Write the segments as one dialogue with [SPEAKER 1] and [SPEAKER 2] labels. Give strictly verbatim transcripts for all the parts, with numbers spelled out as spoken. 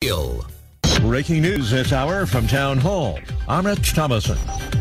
[SPEAKER 1] Breaking news this hour from Town Hall. I'm Rich Thomason.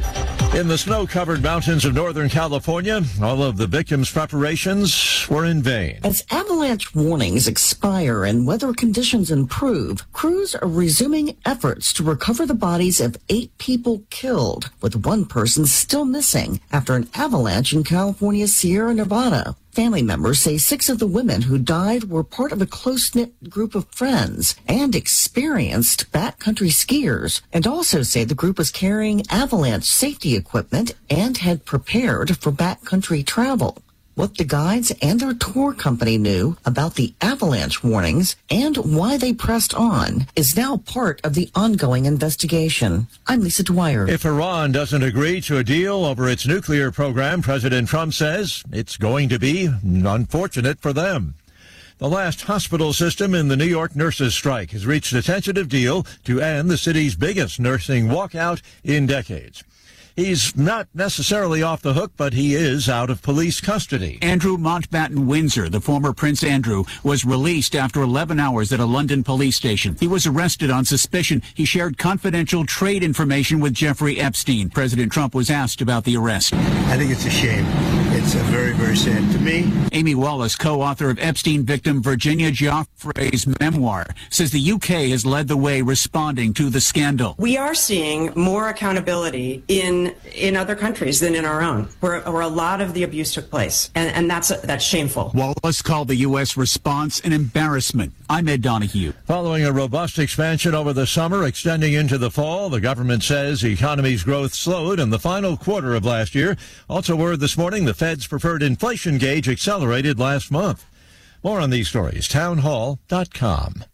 [SPEAKER 1] In the snow-covered mountains of Northern California, all of the victims' preparations were in vain.
[SPEAKER 2] As avalanche warnings expire and weather conditions improve, crews are resuming efforts to recover the bodies of eight people killed, with one person still missing after an avalanche in California's Sierra Nevada. Family members say six of the women who died were part of a close-knit group of friends and experienced backcountry skiers, and also say the group was carrying avalanche safety equipment and had prepared for backcountry travel. What the guides and their tour company knew about the avalanche warnings and why they pressed on is now part of the ongoing investigation. I'm Lisa Dwyer.
[SPEAKER 1] If Iran doesn't agree to a deal over its nuclear program, President Trump says it's going to be unfortunate for them. The last hospital system in the New York nurses' strike has reached a tentative deal to end the city's biggest nursing walkout in decades. He's not necessarily off the hook, but he is out of police custody.
[SPEAKER 3] Andrew Mountbatten Windsor, the former Prince Andrew, was released after eleven hours at a London police station. He was arrested on suspicion he shared confidential trade information with Jeffrey Epstein. President Trump was asked about the arrest.
[SPEAKER 4] I think it's a shame. It's a very, very sad to me.
[SPEAKER 3] Amy Wallace, co-author of Epstein victim Virginia Giuffre's memoir, says the U K has led the way responding to the scandal.
[SPEAKER 5] We are seeing more accountability in in other countries than in our own, where, where a lot of the abuse took place, and, and that's that's shameful.
[SPEAKER 3] Wallace called the U S response an embarrassment. I'm Ed Donahue.
[SPEAKER 1] Following a robust expansion over the summer, extending into the fall, the government says the economy's growth slowed in the final quarter of last year. Also word this morning, the Fed's preferred inflation gauge accelerated last month. More on these stories, townhall dot com.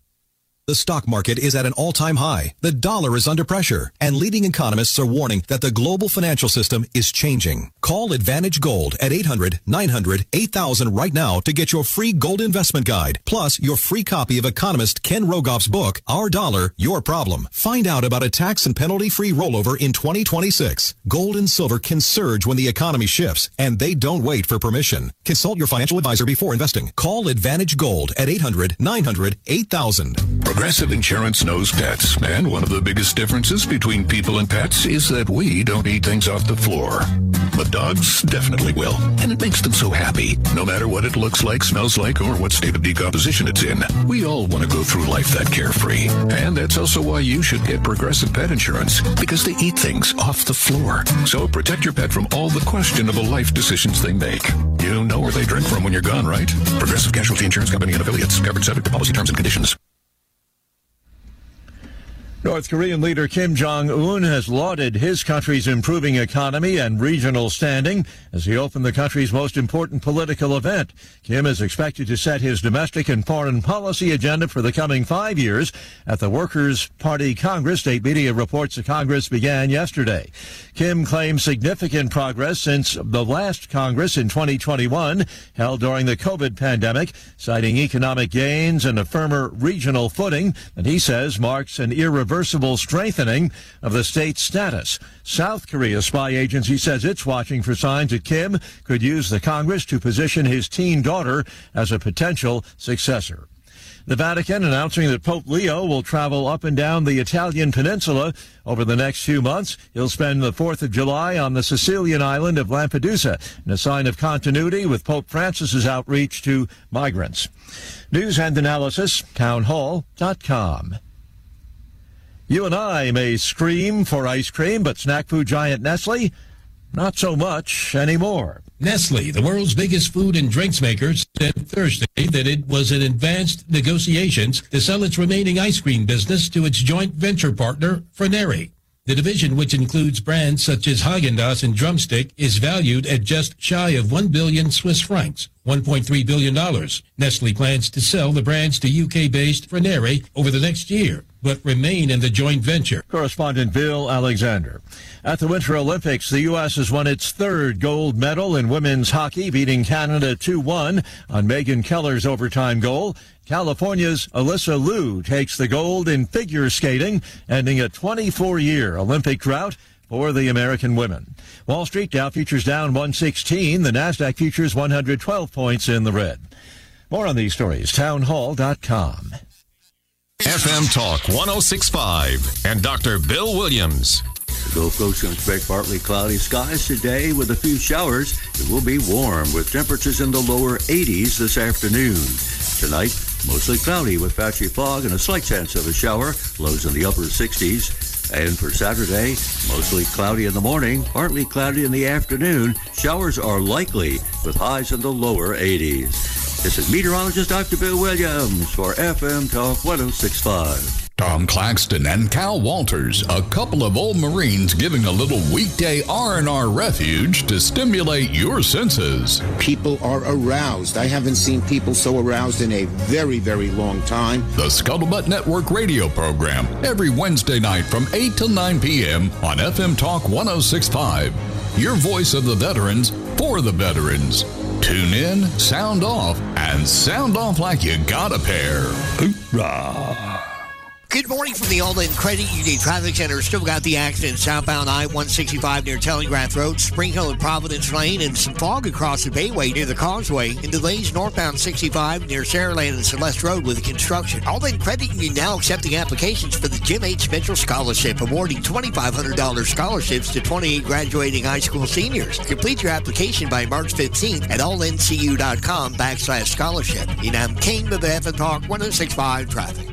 [SPEAKER 6] The stock market is at an all-time high. The dollar is under pressure, and leading economists are warning that the global financial system is changing. Call Advantage Gold at eight hundred, nine hundred, eight thousand right now to get your free gold investment guide, plus your free copy of economist Ken Rogoff's book, Our Dollar, Your Problem. Find out about a tax and penalty-free rollover in twenty twenty-six. Gold and silver can surge when the economy shifts, and they don't wait for permission. Consult your financial advisor before investing. Call Advantage Gold at eight hundred, nine hundred, eight thousand.
[SPEAKER 7] Progressive Insurance knows pets, and one of the biggest differences between people and pets is that we don't eat things off the floor. But dogs definitely will, and it makes them so happy, no matter what it looks like, smells like, or what state of decomposition it's in. We all want to go through life that carefree, and that's also why you should get Progressive Pet Insurance, because they eat things off the floor. So protect your pet from all the questionable life decisions they make. You know where they drink from when you're gone, right? Progressive Casualty Insurance Company and Affiliates. Covered subject to policy terms and conditions.
[SPEAKER 1] North Korean leader Kim Jong-un has lauded his country's improving economy and regional standing as he opened the country's most important political event. Kim is expected to set his domestic and foreign policy agenda for the coming five years at the Workers' Party Congress. State media reports the Congress began yesterday. Kim claims significant progress since the last Congress in twenty twenty-one, held during the COVID pandemic, citing economic gains and a firmer regional footing that he says marks an irreversible Irreversible strengthening of the state's status. South Korea's spy agency says it's watching for signs that Kim could use the Congress to position his teen daughter as a potential successor. The Vatican announcing that Pope Leo will travel up and down the Italian peninsula over the next few months. He'll spend the fourth of July on the Sicilian island of Lampedusa in a sign of continuity with Pope Francis's outreach to migrants. News and analysis, townhall dot com. You and I may scream for ice cream, but snack food giant Nestle, not so much anymore.
[SPEAKER 8] Nestle, the world's biggest food and drinks maker, said Thursday that it was in advanced negotiations to sell its remaining ice cream business to its joint venture partner, Froneri. The division, which includes brands such as Häagen-Dazs and Drumstick, is valued at just shy of one billion Swiss francs, one point three billion dollars. Nestle plans to sell the brands to U K-based Froneri over the next year, but remain in the joint venture.
[SPEAKER 1] Correspondent Bill Alexander. At the Winter Olympics, the U S has won its third gold medal in women's hockey, beating Canada two one on Megan Keller's overtime goal. California's Alyssa Liu takes the gold in figure skating, ending a twenty-four-year Olympic drought for the American women. Wall Street Dow futures down one sixteen. The NASDAQ futures one hundred twelve points in the red. More on these stories, townhall dot com.
[SPEAKER 9] F M Talk one oh six point five and Doctor Bill Williams.
[SPEAKER 10] The Gulf Coast can expect partly cloudy skies today with a few showers. It will be warm with temperatures in the lower eighties this afternoon. Tonight, mostly cloudy with patchy fog and a slight chance of a shower. Lows in the upper sixties. And for Saturday, mostly cloudy in the morning, partly cloudy in the afternoon. Showers are likely with highs in the lower eighties. This is meteorologist Doctor Bill Williams for F M Talk one oh six point five.
[SPEAKER 7] Tom Claxton and Cal Walters, a couple of old Marines giving a little weekday R and R refuge to stimulate your senses.
[SPEAKER 11] People are aroused. I haven't seen people so aroused in a very, very long time.
[SPEAKER 7] The Scuttlebutt Network radio program every Wednesday night from eight till nine p.m. on F M Talk one oh six point five. Your voice of the veterans for the veterans. Tune in, sound off, and sound off like you got a pair. Hoorah!
[SPEAKER 12] Good morning from the All-In Credit Union Traffic Center. Still got the accident southbound I one sixty-five near Telegraph Road, Spring Hill and Providence Lane, and some fog across the Bayway near the Causeway, and delays northbound sixty-five near Saraland and Celeste Road with construction. All-In Credit Union now accepting applications for the Jim H. Mitchell Scholarship, awarding twenty-five hundred dollars scholarships to twenty-eight graduating high school seniors. Complete your application by March fifteenth at allincu.com backslash scholarship. And I'm King of the F M Talk one oh six point five Traffic.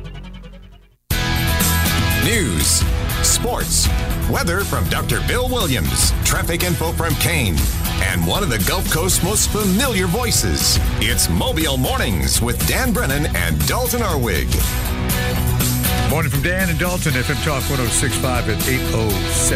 [SPEAKER 9] News, sports, weather from Doctor Bill Williams, traffic info from Kane, and one of the Gulf Coast's most familiar voices. It's Mobile Mornings with Dan Brennan and Dalton Arwig.
[SPEAKER 13] Morning from Dan and Dalton, F M Talk one oh six point five at eight oh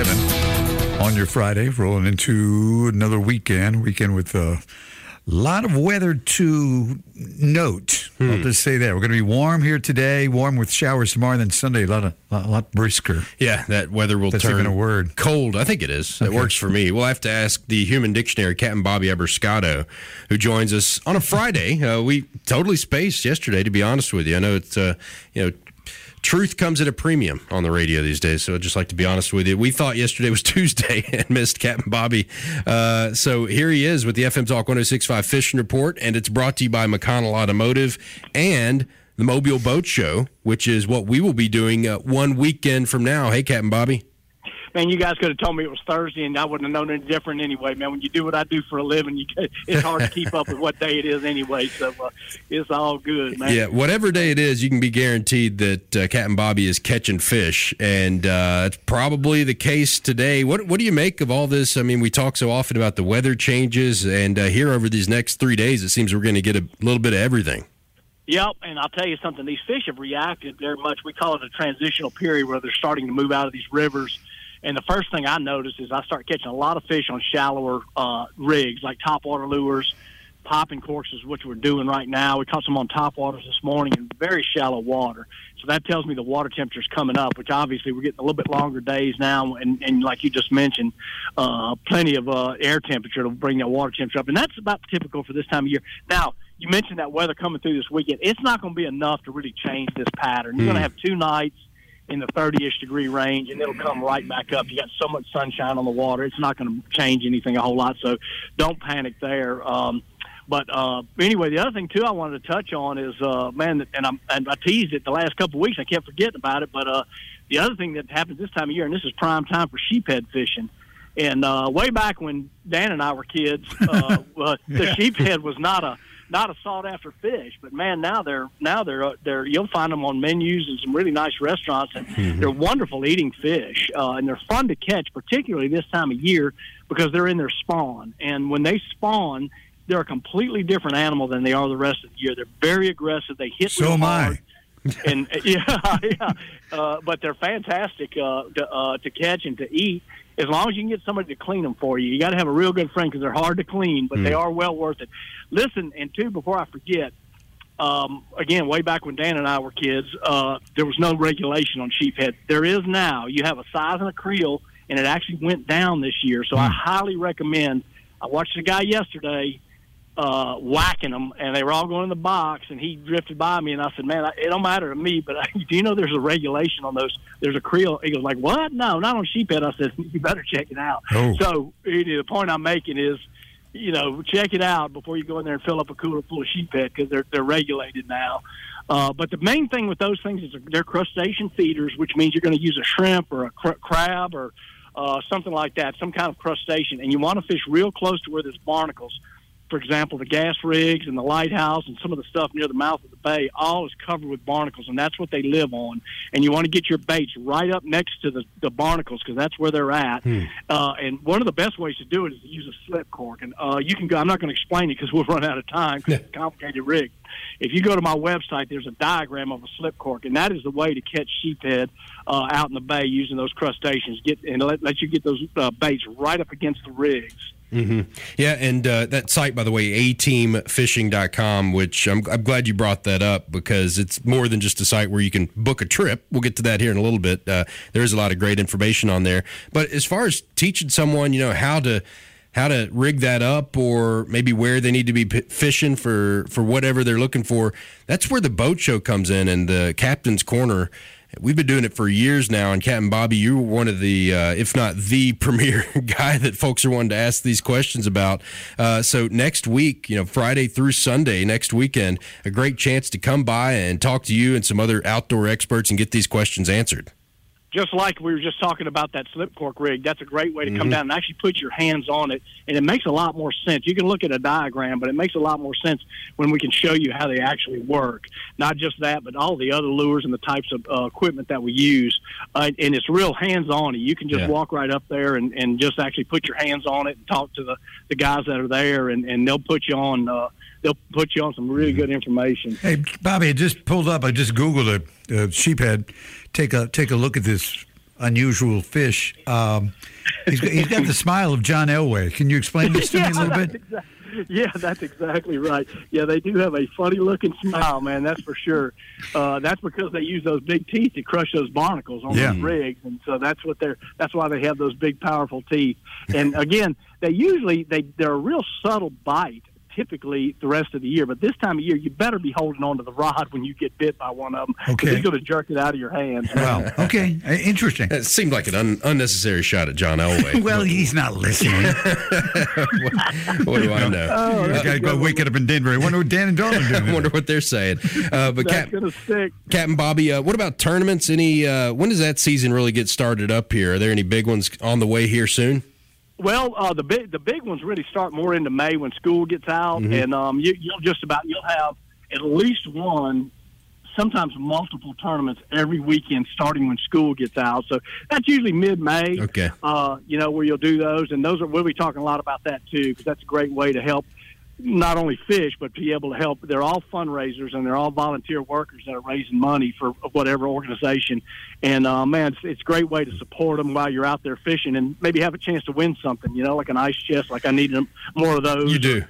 [SPEAKER 13] seven on your Friday, rolling into another weekend, weekend with a lot of weather to note. Hmm. I'll just say that. We're going to be warm here today, warm with showers tomorrow, and then Sunday, a lot, of, a lot brisker.
[SPEAKER 14] Yeah, that weather will
[SPEAKER 13] That's
[SPEAKER 14] turn
[SPEAKER 13] even a word.
[SPEAKER 14] cold. I think it is. Okay. It works for me. We'll have to ask the Human Dictionary, Captain Bobby Eberscotto, who joins us on a Friday. Uh, we totally spaced yesterday, to be honest with you. I know it's, uh, you know, truth comes at a premium on the radio these days, so I'd just like to be honest with you. We thought yesterday was Tuesday and missed Captain Bobby. Uh, so here he is with the F M Talk one oh six point five Fishing Report, and it's brought to you by McConnell Automotive and the Mobile Boat Show, which is what we will be doing uh, one weekend from now. Hey, Captain Bobby.
[SPEAKER 15] Man, you guys could have told me it was Thursday, and I wouldn't have known any different anyway. Man, when you do what I do for a living, you get, it's hard to keep up with what day it is anyway. So uh, it's all good, man.
[SPEAKER 14] Yeah, whatever day it is, you can be guaranteed that uh, Captain Bobby is catching fish, and uh, it's probably the case today. What What do you make of all this? I mean, we talk so often about the weather changes, and uh, here over these next three days, it seems we're going to get a little bit of everything.
[SPEAKER 15] Yep, and I'll tell you something. These fish have reacted very much. We call it a transitional period where they're starting to move out of these rivers. And the first thing I noticed is I start catching a lot of fish on shallower uh, rigs, like topwater lures, popping corks is what we're doing right now. We caught some on topwaters this morning in very shallow water. So that tells me the water temperature's coming up, which obviously we're getting a little bit longer days now. And, and like you just mentioned, uh, plenty of uh, air temperature to bring that water temperature up. And that's about typical for this time of year. Now, you mentioned that weather coming through this weekend. It's not going to be enough to really change this pattern. You're mm. going to have two nights in the thirty-ish degree range, and it'll come right back up. You got so much sunshine on the water, it's not going to change anything a whole lot, so don't panic there. Um, but uh, anyway, the other thing, too, I wanted to touch on is, uh, man, and, I'm, and I teased it the last couple of weeks. I kept forgetting about it, but uh, the other thing that happens this time of year, and this is prime time for sheephead fishing, and uh, way back when Dan and I were kids, uh, uh, the sheephead was not a not a sought after fish, but man, now they're now they're uh, they're you'll find them on menus in some really nice restaurants, and mm-hmm. they're wonderful eating fish, uh, and they're fun to catch, particularly this time of year because they're in their spawn. And when they spawn, they're a completely different animal than they are the rest of the year. They're very aggressive. They hit
[SPEAKER 13] so
[SPEAKER 15] real
[SPEAKER 13] am
[SPEAKER 15] hard.
[SPEAKER 13] I.
[SPEAKER 15] and yeah, yeah, uh, but they're fantastic uh, to uh, to catch and to eat. As long as you can get somebody to clean them for you. You got to have a real good friend because they're hard to clean, but mm. they are well worth it. Listen, and two, before I forget, um, again, way back when Dan and I were kids, uh, there was no regulation on sheephead. There is now. You have a size and a creel, and it actually went down this year. So mm. I highly recommend. I watched a guy yesterday uh, whacking them, and they were all going in the box, and he drifted by me, and I said, man, it don't matter to me, but I, do you know there's a regulation on those? There's a creel. He goes like, what? No, not on sheephead. I said, you better check it out. Oh. So you know, the point I'm making is, you know, check it out before you go in there and fill up a cooler full of sheephead because they're, they're regulated now. Uh, but the main thing with those things is they're crustacean feeders, which means you're going to use a shrimp or a cr- crab or uh, something like that, some kind of crustacean. And you want to fish real close to where there's barnacles. For example, the gas rigs and the lighthouse and some of the stuff near the mouth of the bay, all is covered with barnacles, and that's what they live on. And you want to get your baits right up next to the, the barnacles because that's where they're at. Hmm. Uh, and one of the best ways to do it is to use a slip cork. And uh, you can go. I'm not going to explain it because we'll run out of time because it's a complicated rig. If you go to my website, there's a diagram of a slip cork, and that is the way to catch sheephead uh, out in the bay using those crustaceans. Get and let, let you get those uh, baits right up against the rigs.
[SPEAKER 14] Mm-hmm. Yeah, and uh, that site, by the way, a team fishing dot com, which I'm, I'm glad you brought that up because it's more than just a site where you can book a trip. We'll get to that here in a little bit. Uh, there's a lot of great information on there. But as far as teaching someone, you know, how to how to rig that up or maybe where they need to be p- fishing for, for whatever they're looking for, that's where the boat show comes in and the Captain's Corner. We've been doing it for years now, and Captain Bobby, you were one of the, uh, if not the premier guy that folks are wanting to ask these questions about. Uh, so next week, you know, Friday through Sunday, next weekend, a great chance to come by and talk to you and some other outdoor experts and get these questions answered.
[SPEAKER 15] Just like we were just talking about that slip cork rig, that's a great way to come
[SPEAKER 14] Mhm.
[SPEAKER 15] down and actually put your hands on it, and it makes a lot more sense. You can look at a diagram, but it makes a lot more sense when we can show you how they actually work. Not just that, but all the other lures and the types of uh, equipment that we use, uh, and it's real hands-on. You can just
[SPEAKER 14] Yeah.
[SPEAKER 15] walk right up there and, and just actually put your hands on it and talk to the, the guys that are there, and, and they'll put you on uh, they'll put you on some really good information.
[SPEAKER 13] Hey, Bobby, I just pulled up. I just Googled it. Uh, sheephead. Take a take a look at this unusual fish. Um, he's, got, he's got the smile of John Elway. Can you explain this to
[SPEAKER 15] yeah,
[SPEAKER 13] me a little
[SPEAKER 15] that's
[SPEAKER 13] bit?
[SPEAKER 15] Exactly, yeah, that's exactly right. Yeah, they do have a funny-looking smile, man. That's for sure. Uh, that's because they use those big teeth to crush those barnacles on
[SPEAKER 13] Yeah.
[SPEAKER 15] those rigs, and so that's what they're. That's why they have those big, powerful teeth. And again, they usually they they're a real subtle bite. Typically the rest of the year, but this time of year you better be holding on to the rod when you get bit by one of them.
[SPEAKER 13] Okay.
[SPEAKER 15] He's going to jerk it out of your hands.
[SPEAKER 13] Wow. Okay. Uh, Interesting.
[SPEAKER 14] It seemed like an un- unnecessary shot at John Elway.
[SPEAKER 13] Well, he's not listening.
[SPEAKER 14] what, what do I know?
[SPEAKER 15] Oh,
[SPEAKER 13] This guy's going to wake it up in Denver. I wonder what Dan and Dalton are doing.
[SPEAKER 14] I wonder what they're saying. Uh, but
[SPEAKER 15] That's
[SPEAKER 14] Cap-
[SPEAKER 15] going to stick.
[SPEAKER 14] Captain Bobby, uh, what about tournaments? Any? Uh, when does that season really get started up here? Are there any big ones on the way here soon?
[SPEAKER 15] Well, uh, the big the big ones really start more into May when school gets out,
[SPEAKER 14] Mhm.
[SPEAKER 15] and um, you, you'll just about you'll have at least one, sometimes multiple tournaments every weekend starting when school gets out. So that's usually mid-May.
[SPEAKER 14] Okay.
[SPEAKER 15] Uh, you know where you'll do those, and those are we'll be talking a lot about that too because that's a great way to help not only fish but be able to help. They're all fundraisers and they're all volunteer workers that are raising money for whatever organization. And uh, man, it's, it's a great way to support them while you're out there fishing and maybe have a chance to win something. You know, like an ice chest. Like I need more of those.
[SPEAKER 14] You do.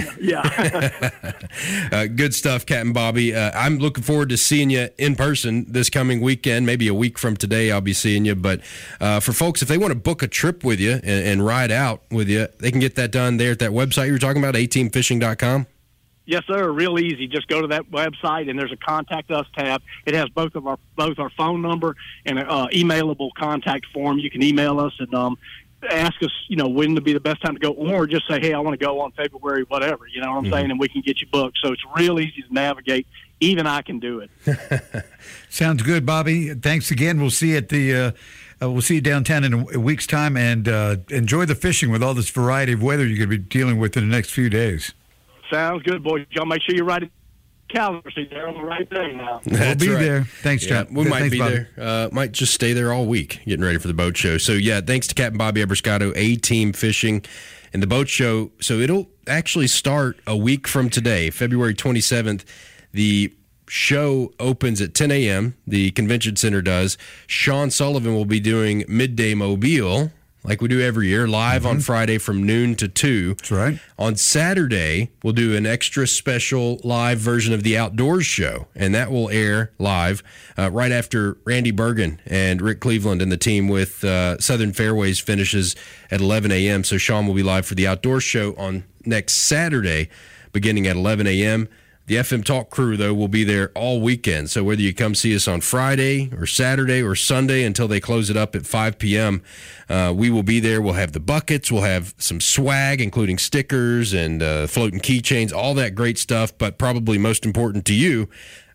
[SPEAKER 15] Yeah.
[SPEAKER 14] uh, good stuff, Captain Bobby. Uh, I'm looking forward to seeing you in person this coming weekend. Maybe a week from today I'll be seeing you. But uh, for folks, if they want to book a trip with you and, and ride out with you, they can get that done there at that website you were talking about, a team fishing dot com.
[SPEAKER 15] Yes, sir. Real easy. Just go to that website, and there's a Contact Us tab. It has both of our both our phone number and an uh, emailable contact form. You can email us and um, ask us, you know, when to be the best time to go, or just say, hey, I want to go on February, whatever. You know what I'm
[SPEAKER 14] Mm-hmm.
[SPEAKER 15] saying? And we can get you booked. So it's real easy to navigate. Even I can do it.
[SPEAKER 13] Sounds good, Bobby. Thanks again. We'll see you at the. Uh, uh, we'll see you downtown in a, a week's time, and uh, enjoy the fishing with all this variety of weather you're going to be dealing with in the next few days.
[SPEAKER 15] Sounds good, boys. Y'all make sure you write it calendar so you're on the right day now.
[SPEAKER 13] We'll be
[SPEAKER 14] right.
[SPEAKER 13] there. Thanks,
[SPEAKER 14] Yeah,
[SPEAKER 13] John.
[SPEAKER 14] we might
[SPEAKER 13] Thanks,
[SPEAKER 14] be
[SPEAKER 13] Bobby.
[SPEAKER 14] there. Uh, might just stay there all week getting ready for the boat show. So, yeah, thanks to Captain Bobby Eberscotto, A-Team Fishing, and the boat show. So it'll actually start a week from today, February twenty-seventh. The show opens at ten a.m. The convention center does. Sean Sullivan will be doing Midday Mobile, like we do every year, live
[SPEAKER 13] Mm-hmm.
[SPEAKER 14] on Friday from noon to two.
[SPEAKER 13] That's right.
[SPEAKER 14] On Saturday, we'll do an extra special live version of the Outdoors Show, and that will air live uh, right after Randy Bergen and Rick Cleveland and the team with uh, Southern Fairways finishes at eleven a.m. So Sean will be live for the Outdoors Show on next Saturday, beginning at eleven a.m. The F M Talk crew, though, will be there all weekend. So whether you come see us on Friday or Saturday or Sunday until they close it up at five p.m., uh, we will be there. We'll have the buckets. We'll have some swag, including stickers and uh, floating keychains, all that great stuff. But probably most important to you,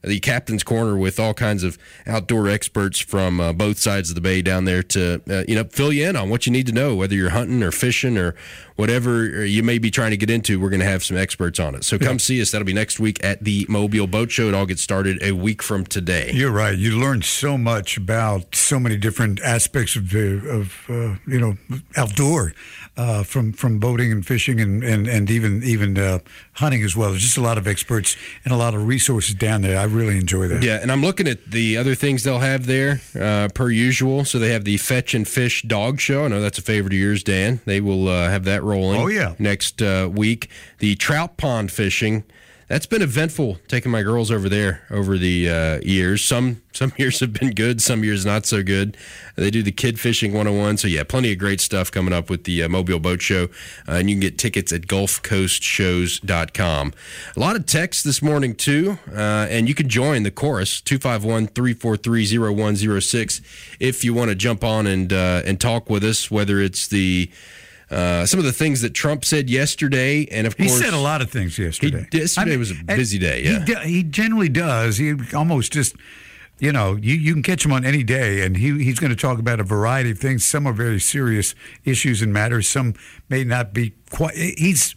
[SPEAKER 14] the captain's corner with all kinds of outdoor experts from uh, both sides of the bay down there to uh, you know fill you in on what you need to know, whether you're hunting or fishing or whatever you may be trying to get into. We're going to have some experts on it. So come yeah. see us. That'll be next week at the Mobile Boat Show. It all gets started a week from today.
[SPEAKER 13] You're right. You learn so much about so many different aspects of the of uh, you know outdoor. Uh, from from boating and fishing and and, and even even uh, hunting as well. There's just a lot of experts and a lot of resources down there. I really enjoy that.
[SPEAKER 14] Yeah, and I'm looking at the other things they'll have there uh, per usual. So they have the Fetch and Fish Dog Show. I know that's a favorite of yours, Dan. They will uh, have that rolling.
[SPEAKER 13] Oh yeah,
[SPEAKER 14] next uh, week. The trout pond fishing. That's been eventful, taking my girls over there over the uh, years. Some some years have been good, some years not so good. They do the Kid Fishing one oh one. So, yeah, plenty of great stuff coming up with the uh, Mobile Boat Show. Uh, and you can get tickets at gulf coast shows dot com. A lot of texts this morning, too. Uh, and you can join the chorus, two five one, three four three, zero one zero six, if you want to jump on and uh, and talk with us, whether it's the Uh, some of the things that Trump said yesterday, and of
[SPEAKER 13] he
[SPEAKER 14] course...
[SPEAKER 13] He said a lot of things yesterday.
[SPEAKER 14] He, yesterday I mean, was a busy day, yeah.
[SPEAKER 13] He, he generally does. He almost just, you know, you, you can catch him on any day, and he he's going to talk about a variety of things. Some are very serious issues and matters. Some may not be quite... He's...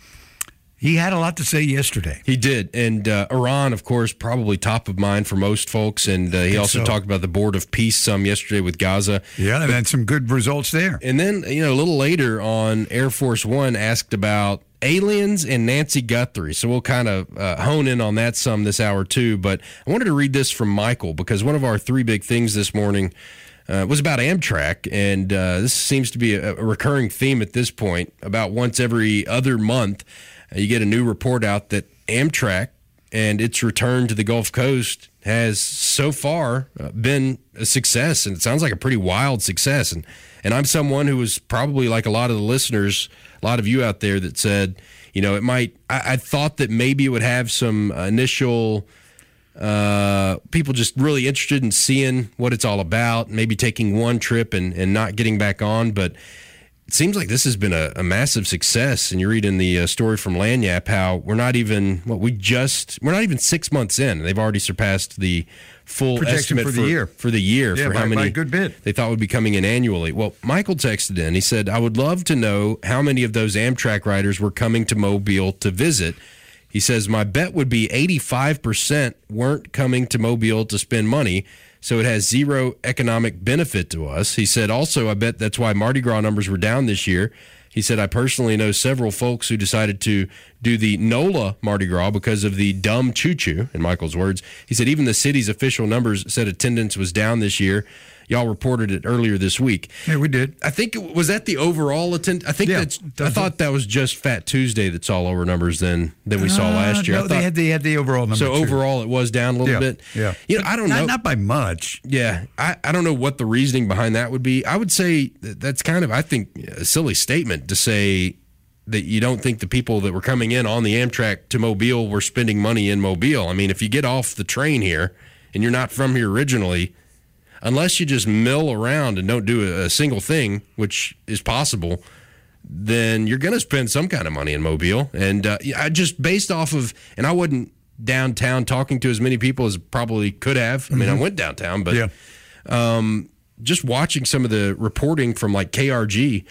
[SPEAKER 13] He had a lot to say yesterday.
[SPEAKER 14] He did. And uh, Iran, of course, probably top of mind for most folks. And uh, he also so. talked about the Board of Peace some yesterday with Gaza.
[SPEAKER 13] Yeah, and
[SPEAKER 14] but,
[SPEAKER 13] then some good results there.
[SPEAKER 14] And then, you know, a little later on, Air Force One asked about aliens and Nancy Guthrie. So we'll kind of uh, hone in on that some this hour, too. But I wanted to read this from Michael, because one of our three big things this morning Uh, was about Amtrak, and uh, this seems to be a, a recurring theme at this point. About once every other month, uh, you get a new report out that Amtrak and its return to the Gulf Coast has so far uh, been a success, and it sounds like a pretty wild success. And and I'm someone who was probably like a lot of the listeners, a lot of you out there that said, you know, it might. I, I thought that maybe it would have some initial. Uh, people just really interested in seeing what it's all about, maybe taking one trip and, and not getting back on. But it seems like this has been a, a massive success. And you read in the uh, story from Lanyap how we're not even, what we just, we're not even six months in. They've already surpassed the full
[SPEAKER 13] projection
[SPEAKER 14] estimate
[SPEAKER 13] for the
[SPEAKER 14] for,
[SPEAKER 13] year.
[SPEAKER 14] For the year,
[SPEAKER 13] yeah,
[SPEAKER 14] for
[SPEAKER 13] by,
[SPEAKER 14] how many
[SPEAKER 13] by a good bit
[SPEAKER 14] they thought would be coming in annually. Well, Michael texted in. He said, I would love to know how many of those Amtrak riders were coming to Mobile to visit. He says, my bet would be eighty-five percent weren't coming to Mobile to spend money, so it has zero economic benefit to us. He said, also, I bet that's why Mardi Gras numbers were down this year. He said, I personally know several folks who decided to do the NOLA Mardi Gras because of the dumb choo-choo, in Michael's words. He said, even the city's official numbers said attendance was down this year. Y'all reported it earlier this week.
[SPEAKER 13] Yeah, we did.
[SPEAKER 14] I think, it, was that the overall attendance? I think
[SPEAKER 13] yeah,
[SPEAKER 14] that's, I thought that was just Fat Tuesday that saw lower numbers than, than we uh, saw last year.
[SPEAKER 13] No,
[SPEAKER 14] I thought,
[SPEAKER 13] they had, they had the overall number.
[SPEAKER 14] So
[SPEAKER 13] too.
[SPEAKER 14] overall it was down a little
[SPEAKER 13] yeah,
[SPEAKER 14] bit.
[SPEAKER 13] Yeah.
[SPEAKER 14] You know, I don't
[SPEAKER 13] not,
[SPEAKER 14] know.
[SPEAKER 13] Not by much.
[SPEAKER 14] Yeah. I, I don't know what the reasoning behind that would be. I would say that that's kind of, I think, a silly statement to say that you don't think the people that were coming in on the Amtrak to Mobile were spending money in Mobile. I mean, if you get off the train here and you're not from here originally, unless you just mill around and don't do a, a single thing, which is possible, then you're going to spend some kind of money in Mobile. And uh, I just based off of, and I wasn't downtown talking to as many people as probably could have. I mean, mm-hmm. I went downtown, but
[SPEAKER 13] yeah.
[SPEAKER 14] um, just watching some of the reporting from like K R G,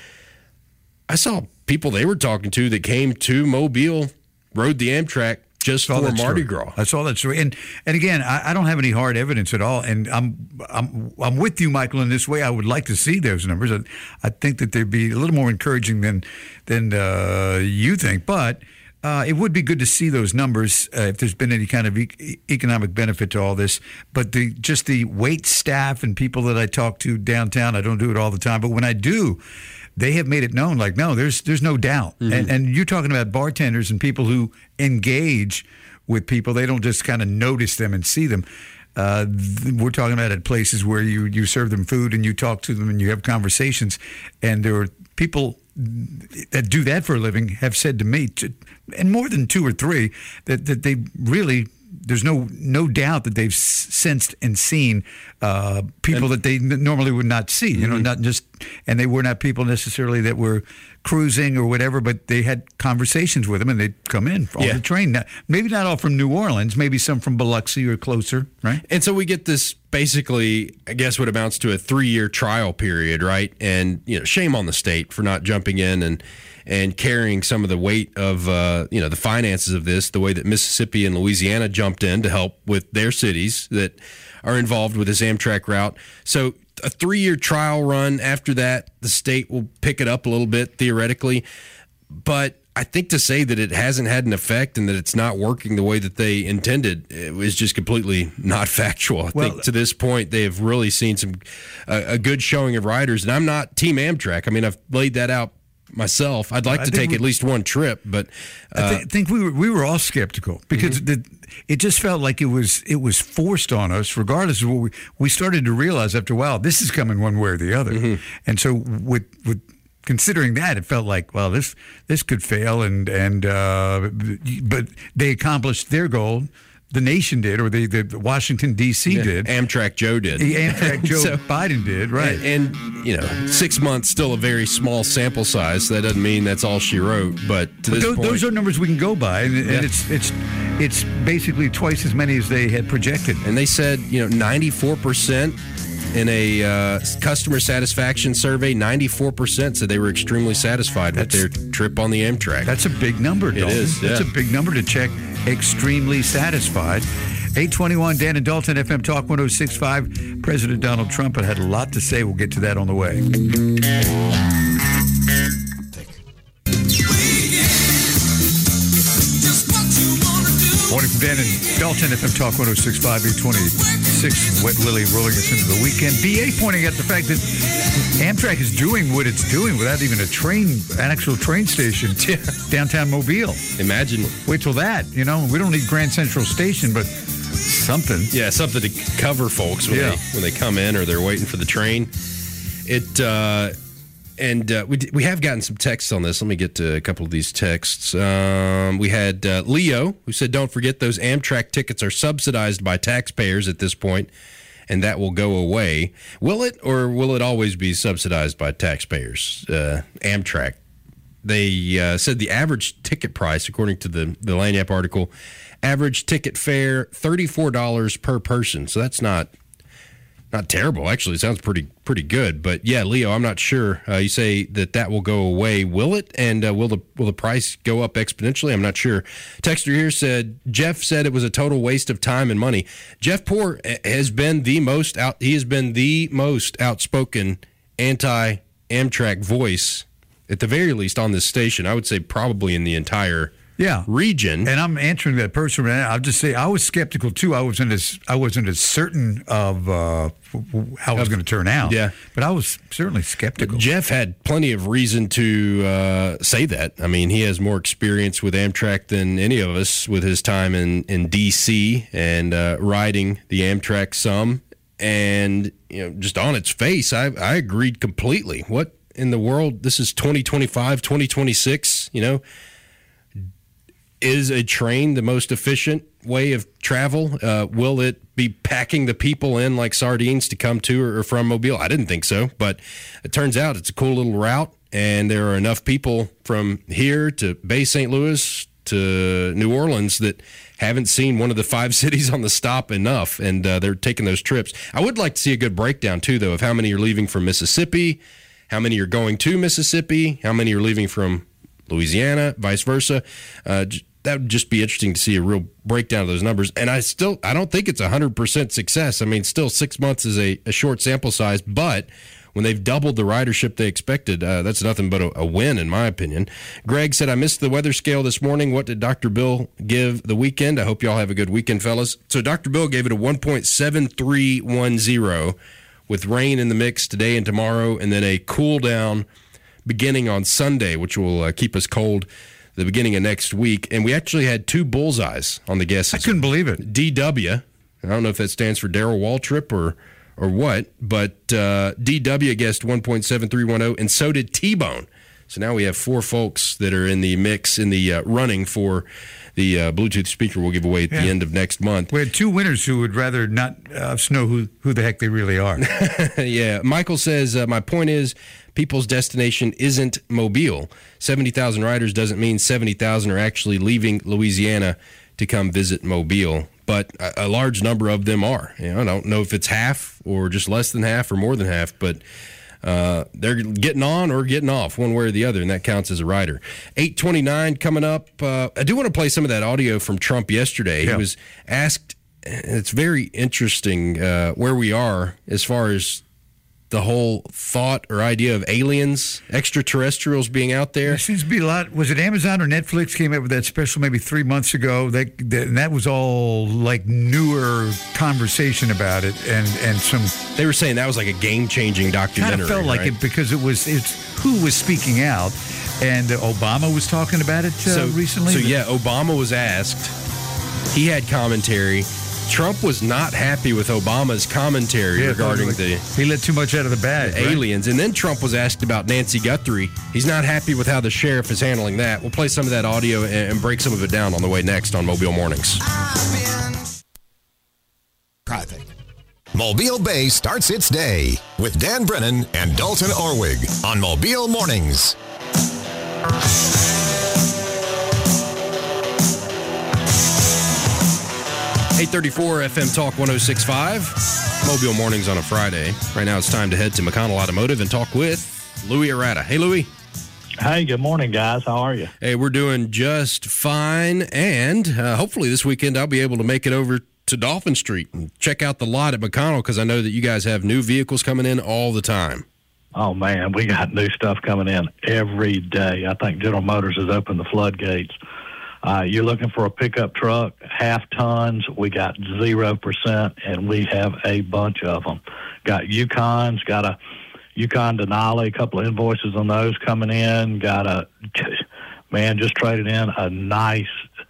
[SPEAKER 14] I saw people they were talking to that came to Mobile, rode the Amtrak, just for Mardi
[SPEAKER 13] true.
[SPEAKER 14] Gras.
[SPEAKER 13] That's all that's true. And and again, I, I don't have any hard evidence at all. And I'm I'm I'm with you, Michael, in this way. I would like to see those numbers. I, I think that they'd be a little more encouraging than than uh, you think. But uh, it would be good to see those numbers uh, if there's been any kind of e- economic benefit to all this. But the just the wait staff and people that I talk to downtown, I don't do it all the time, but when I do, they have made it known, like, no, there's there's no doubt. Mm-hmm. And, and you're talking about bartenders and people who engage with people. They don't just kind of notice them and see them. Uh, th- we're talking about at places where you, you serve them food and you talk to them and you have conversations. And there are people that do that for a living have said to me, to, and more than two or three, that, that they really there's no no doubt that they've s- sensed and seen uh, people and, that they n- normally would not see. You mm-hmm. know, not just and they were not people necessarily that were cruising or whatever, but they had conversations with them, and they'd come in on yeah. the train. Now, maybe not all from New Orleans, maybe some from Biloxi or closer, right?
[SPEAKER 14] And so we get this basically, I guess, what amounts to a three-year trial period, right? And you know, shame on the state for not jumping in and and carrying some of the weight of uh, you know the finances of this, the way that Mississippi and Louisiana jumped in to help with their cities that are involved with this Amtrak route. So a three-year trial run. After that, the state will pick it up a little bit, theoretically. But I think to say that it hasn't had an effect and that it's not working the way that they intended is just completely not factual. I well, think to this point, they have really seen some uh, a good showing of riders. And I'm not Team Amtrak. I mean, I've laid that out myself. I'd like I to take we, at least one trip, but uh,
[SPEAKER 13] I th- think we were we were all skeptical because mm-hmm. the, it just felt like it was it was forced on us. Regardless of what we we started to realize after a while, this is coming one way or the other. Mm-hmm. And so with with considering that, it felt like, well, this this could fail, and and uh, but they accomplished their goal. The nation did, or the, the Washington, D C
[SPEAKER 14] yeah,
[SPEAKER 13] did.
[SPEAKER 14] Amtrak Joe did.
[SPEAKER 13] The Amtrak Joe
[SPEAKER 14] so,
[SPEAKER 13] Biden did, right.
[SPEAKER 14] And, and, you know, six months, still a very small sample size. That doesn't mean that's all she wrote. But to
[SPEAKER 13] but
[SPEAKER 14] this
[SPEAKER 13] those,
[SPEAKER 14] point,
[SPEAKER 13] those are numbers we can go by. And,
[SPEAKER 14] yeah.
[SPEAKER 13] and it's it's it's basically twice as many as they had projected.
[SPEAKER 14] And they said, you know, ninety-four percent in a uh, customer satisfaction survey, ninety-four percent said they were extremely satisfied that's, with their trip on the Amtrak.
[SPEAKER 13] That's a big number, Dalton.
[SPEAKER 14] It is, yeah.
[SPEAKER 13] That's a big number to check. Extremely satisfied. eight twenty-one, Dan and Dalton, F M Talk one oh six point five. President Donald Trump had a lot to say. We'll get to that on the way. Morning from Dan and Dalton, F M Talk one oh six point five, eight twenty-six. Wet Willie rolling us into the weekend. B A pointing out the fact that Amtrak is doing what it's doing without even a train, an actual train station downtown Mobile.
[SPEAKER 14] Imagine.
[SPEAKER 13] Wait till that. You know, we don't need Grand Central Station, but something.
[SPEAKER 14] Yeah, something to cover folks when, yeah. they, when they come in or they're waiting for the train. It uh, and uh, we we have gotten some texts on this. Let me get to a couple of these texts. Um, we had uh, Leo, who said, "Don't forget those Amtrak tickets are subsidized by taxpayers at this point, and that will go away. Will it, or will it always be subsidized by taxpayers?" Uh, Amtrak. They uh, said the average ticket price, according to the the Lanyap article, average ticket fare thirty-four dollars per person. So that's not not terrible. Actually, it sounds pretty pretty good. But yeah, Leo, I'm not sure. Uh, you say that that will go away. Will it? And uh, will the will the price go up exponentially? I'm not sure. Texter here said Jeff said it was a total waste of time and money. Jeff Poor has been the most out. He has been the most outspoken anti-Amtrak voice, at the very least, on this station. I would say probably in the entire
[SPEAKER 13] yeah.
[SPEAKER 14] region.
[SPEAKER 13] And I'm answering that person. I'll just say I was skeptical too. I wasn't as I wasn't as certain of uh, how it was going to turn out.
[SPEAKER 14] Yeah,
[SPEAKER 13] but I was certainly skeptical.
[SPEAKER 14] Jeff had plenty of reason to uh, say that. I mean, he has more experience with Amtrak than any of us with his time in in D C and uh, riding the Amtrak some. And you know, just on its face, I I agreed completely. What in the world? This is twenty twenty-five, twenty twenty-six. You know. Is a train the most efficient way of travel? Uh, will it be packing the people in like sardines to come to or from Mobile? I didn't think so, but it turns out it's a cool little route, and there are enough people from here to Bay Saint Louis to New Orleans that haven't seen one of the five cities on the stop enough, and uh, they're taking those trips. I would like to see a good breakdown, too, though, of how many are leaving from Mississippi, how many are going to Mississippi, how many are leaving from Louisiana, vice versa. Uh, that would just be interesting to see a real breakdown of those numbers. And I still, I don't think it's a hundred percent success. I mean, still six months is a, a short sample size, but when they've doubled the ridership they expected, uh, that's nothing but a, a win, in my opinion. Greg said, I missed the weather scale this morning. What did Doctor Bill give the weekend? I hope y'all have a good weekend, fellas. So Doctor Bill gave it a one point seven three one zero with rain in the mix today and tomorrow, and then a cool down beginning on Sunday, which will uh, keep us cold the beginning of next week. And we actually had two bullseyes on the guesses.
[SPEAKER 13] I couldn't believe it.
[SPEAKER 14] D W. I don't know if that stands for Darrell Waltrip or or what, but uh, D W guessed one point seven three one zero, and so did T-Bone. So now we have four folks that are in the mix, in the uh, running for the uh, Bluetooth speaker we'll give away at yeah. the end of next month.
[SPEAKER 13] We had two winners who would rather not uh, know who, who the heck they really are.
[SPEAKER 14] Yeah. Michael says, uh, my point is people's destination isn't Mobile. seventy thousand riders doesn't mean seventy thousand are actually leaving Louisiana to come visit Mobile. But a, a large number of them are. You know, I don't know if it's half or just less than half or more than half, but uh, they're getting on or getting off one way or the other, and that counts as a rider. eight twenty-nine coming up. Uh, I do want to play some of that audio from Trump yesterday. Yeah. He was asked, it's very interesting uh, where we are as far as the whole thought or idea of aliens, extraterrestrials being out there.
[SPEAKER 13] There seems to be a lot. Was it Amazon or Netflix came up with that special maybe three months ago? That, that and that was all like newer conversation about it, and and some.
[SPEAKER 14] They were saying that was like a game changing documentary.
[SPEAKER 13] Kind of felt like
[SPEAKER 14] right?
[SPEAKER 13] it because it was it's who was speaking out, and uh, Obama was talking about it uh,
[SPEAKER 14] so,
[SPEAKER 13] recently.
[SPEAKER 14] So yeah, Obama was asked. He had commentary. Trump was not happy with Obama's commentary yeah, regarding like the...
[SPEAKER 13] He let too much out of the bag.
[SPEAKER 14] The right? aliens. And then Trump was asked about Nancy Guthrie. He's not happy with how the sheriff is handling that. We'll play some of that audio and, and break some of it down on the way next on Mobile Mornings.
[SPEAKER 9] Traffic. Mobile Bay starts its day with Dan Brennan and Dalton Orwig on Mobile Mornings.
[SPEAKER 14] eight thirty-four F M Talk one oh six point five, Mobile Mornings on a Friday. Right now it's time to head to McConnell Automotive and talk with Louis Arata. Hey, Louis.
[SPEAKER 16] Hey, good morning, guys. How are you?
[SPEAKER 14] Hey, we're doing just fine, and uh, hopefully this weekend I'll be able to make it over to Dolphin Street and check out the lot at McConnell because I know that you guys have new vehicles coming in all the time.
[SPEAKER 16] Oh, man, we got new stuff coming in every day. I think General Motors has opened the floodgates. Uh, you're looking for a pickup truck, half tons, we got zero percent, and we have a bunch of them. Got Yukons, got a Yukon Denali, a couple of invoices on those coming in. Got a, man, just traded in a nice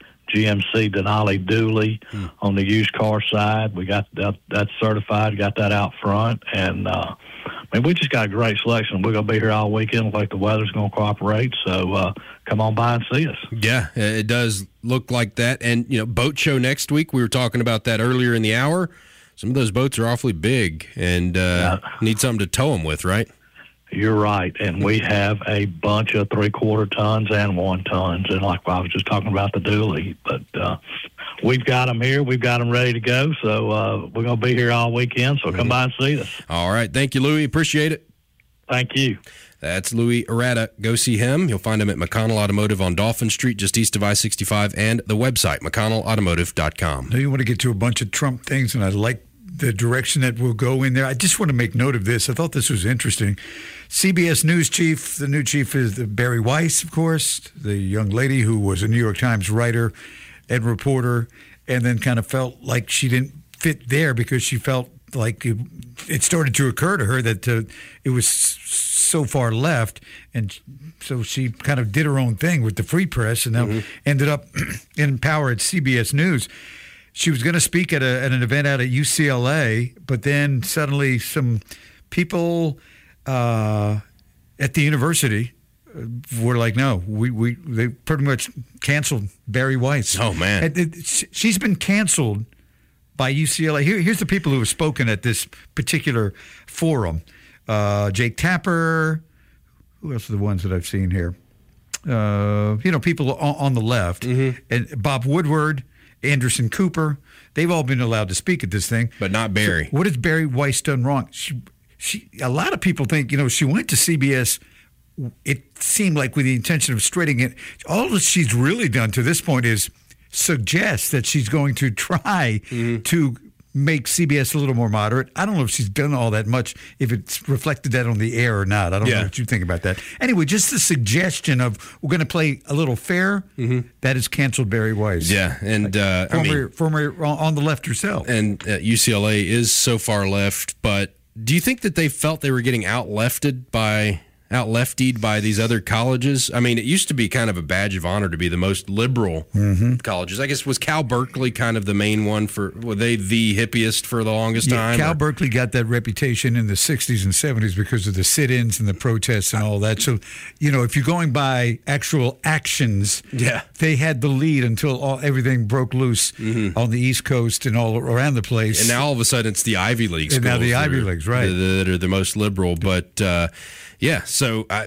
[SPEAKER 16] G M C Denali Dually hmm. on the used car side. We got that, that's certified, got that out front, and uh, I mean, we just got a great selection. We're going to be here all weekend. Looks like the weather's going to cooperate, so uh, come on by and see us.
[SPEAKER 14] Yeah, it does look like that. And, you know, boat show next week, we were talking about that earlier in the hour. Some of those boats are awfully big and uh, yeah. need something to tow them with, right?
[SPEAKER 16] You're right, and we have a bunch of three-quarter tons and one tons, and like I was just talking about the dually, but uh, we've got them here. We've got them ready to go, so uh, we're going to be here all weekend, so mm-hmm. come by and see us.
[SPEAKER 14] All right. Thank you, Louis. Appreciate it.
[SPEAKER 16] Thank you.
[SPEAKER 14] That's Louis Arata. Go see him. You'll find him at McConnell Automotive on Dolphin Street, just east of I sixty-five, and the website, mcconnell automotive dot com.
[SPEAKER 13] Now you want to get to a bunch of Trump things, and I like the direction that we'll go in there. I just want to make note of this. I thought this was interesting. C B S News chief, the new chief is Bari Weiss, of course, the young lady who was a New York Times writer and reporter, and then kind of felt like she didn't fit there because she felt like it, it started to occur to her that uh, it was so far left, and so she kind of did her own thing with the Free Press, and now mm-hmm. ended up in power at C B S News. She was going to speak at, a, at an event out at U C L A, but then suddenly some people uh, at the university were like, "No, we, we they pretty much canceled Bari Weiss."
[SPEAKER 14] Oh man,
[SPEAKER 13] it, it, she's been canceled by U C L A. Here, here's the people who have spoken at this particular forum: uh, Jake Tapper. Who else are the ones that I've seen here? Uh, you know, people on, on the left, mm-hmm. and Bob Woodward. Anderson Cooper, they've all been allowed to speak at this thing.
[SPEAKER 14] But not Bari.
[SPEAKER 13] So what has Bari Weiss done wrong? She, she, a lot of people think, you know, she went to C B S, it seemed like with the intention of straightening it. All that she's really done to this point is suggest that she's going to try mm-hmm. to make C B S a little more moderate. I don't know if she's done all that much, if it's reflected that on the air or not. I don't yeah. know what you think about that. Anyway, just the suggestion of we're going to play a little fair, mm-hmm. that has canceled Bari Weiss.
[SPEAKER 14] Yeah, and uh,
[SPEAKER 13] former,
[SPEAKER 14] I mean,
[SPEAKER 13] former on the left herself.
[SPEAKER 14] And uh, U C L A is so far left, but do you think that they felt they were getting out-lefted by out leftied by these other colleges. I mean, it used to be kind of a badge of honor to be the most liberal
[SPEAKER 13] mm-hmm.
[SPEAKER 14] colleges. I guess was Cal Berkeley kind of the main one for, were they the hippiest for the longest
[SPEAKER 13] yeah,
[SPEAKER 14] time?
[SPEAKER 13] Cal
[SPEAKER 14] or?
[SPEAKER 13] Berkeley got that reputation in the sixties and seventies because of the sit-ins and the protests and all that. So, you know, if you're going by actual actions,
[SPEAKER 14] yeah.
[SPEAKER 13] they had the lead until all, everything broke loose mm-hmm. on the East Coast and all around the place.
[SPEAKER 14] And now all of a sudden it's the Ivy League schools.
[SPEAKER 13] And now the Ivy
[SPEAKER 14] are,
[SPEAKER 13] Leagues, right.
[SPEAKER 14] That are the most liberal. But, uh, yeah, so I...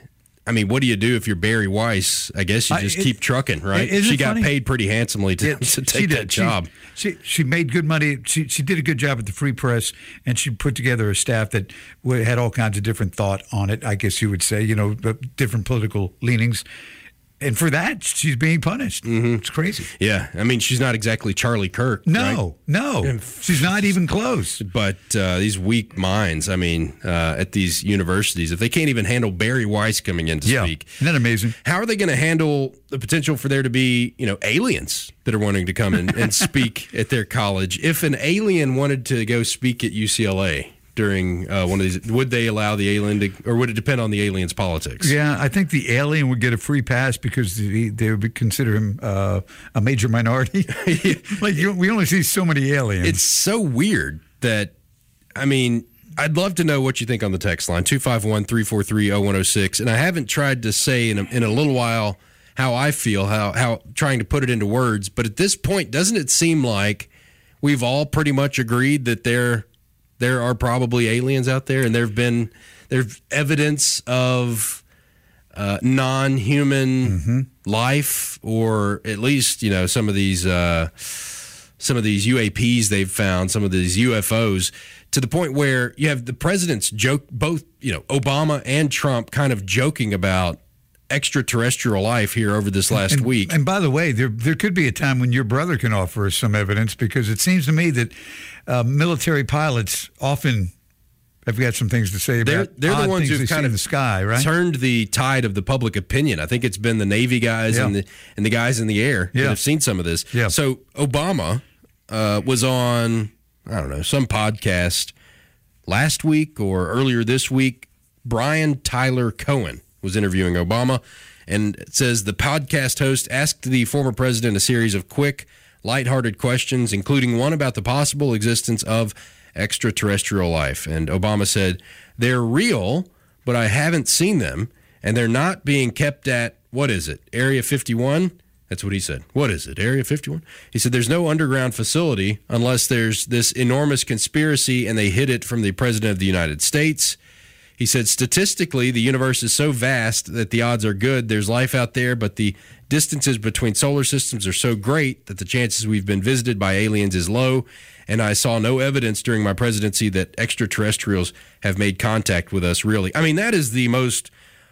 [SPEAKER 14] I mean, what do you do if you're Barry Weiss? I guess you just uh, it, keep trucking, right? She got funny? paid pretty handsomely to, it, to take that job.
[SPEAKER 13] She, she she made good money. She she did a good job at the Free Press, and she put together a staff that had all kinds of different thought on it, I guess you would say, you know, different political leanings. And for that, she's being punished.
[SPEAKER 14] Mm-hmm.
[SPEAKER 13] It's crazy.
[SPEAKER 14] Yeah. I mean, she's not exactly Charlie Kirk.
[SPEAKER 13] No,
[SPEAKER 14] right?
[SPEAKER 13] no. She's not even close.
[SPEAKER 14] But uh, these weak minds, I mean, uh, at these universities, if they can't even handle Barry Weiss coming in to
[SPEAKER 13] yeah.
[SPEAKER 14] speak.
[SPEAKER 13] Isn't that amazing?
[SPEAKER 14] How are they going to handle the potential for there to be, you know, aliens that are wanting to come in and speak at their college? If an alien wanted to go speak at U C L A during uh, one of these, would they allow the alien to, or would it depend on the alien's politics?
[SPEAKER 13] Yeah, I think the alien would get a free pass because they, they would consider him uh, a major minority. Like you, we only see so many aliens.
[SPEAKER 14] It's so weird that, I mean, I'd love to know what you think on the text line, two five one, three four three, oh one oh six. And I haven't tried to say in a, in a little while how I feel, how, how trying to put it into words. But at this point, doesn't it seem like we've all pretty much agreed that they're there are probably aliens out there, and there have been there's evidence of uh, non-human
[SPEAKER 13] mm-hmm.
[SPEAKER 14] life, or at least you know some of these uh, some of these U A Ps they've found, some of these U F Os, to the point where you have the presidents joke, both you know Obama and Trump, kind of joking about extraterrestrial life here over this last
[SPEAKER 13] and,
[SPEAKER 14] week.
[SPEAKER 13] And by the way, there there could be a time when your brother can offer us some evidence, because it seems to me that uh, military pilots often have got some things to say about
[SPEAKER 14] they're, they're the ones who've kind of
[SPEAKER 13] in the sky, right?
[SPEAKER 14] Turned the tide of the public opinion. I think it's been the Navy guys
[SPEAKER 13] yeah.
[SPEAKER 14] and the and the guys in the air
[SPEAKER 13] yeah.
[SPEAKER 14] that have seen some of this.
[SPEAKER 13] Yeah.
[SPEAKER 14] So Obama uh, was on, I don't know, some podcast last week or earlier this week. Brian Tyler Cohen was interviewing Obama, and it says the podcast host asked the former president a series of quick, lighthearted questions, including one about the possible existence of extraterrestrial life. And Obama said, they're real, but I haven't seen them, and they're not being kept at, what is it, Area fifty-one? That's what he said. What is it, Area fifty-one? He said, there's no underground facility unless there's this enormous conspiracy and they hid it from the president of the United States. He said, statistically, the universe is so vast that the odds are good. There's life out there, but the distances between solar systems are so great that the chances we've been visited by aliens is low. And I saw no evidence during my presidency that extraterrestrials have made contact with us, really. I mean, that is the most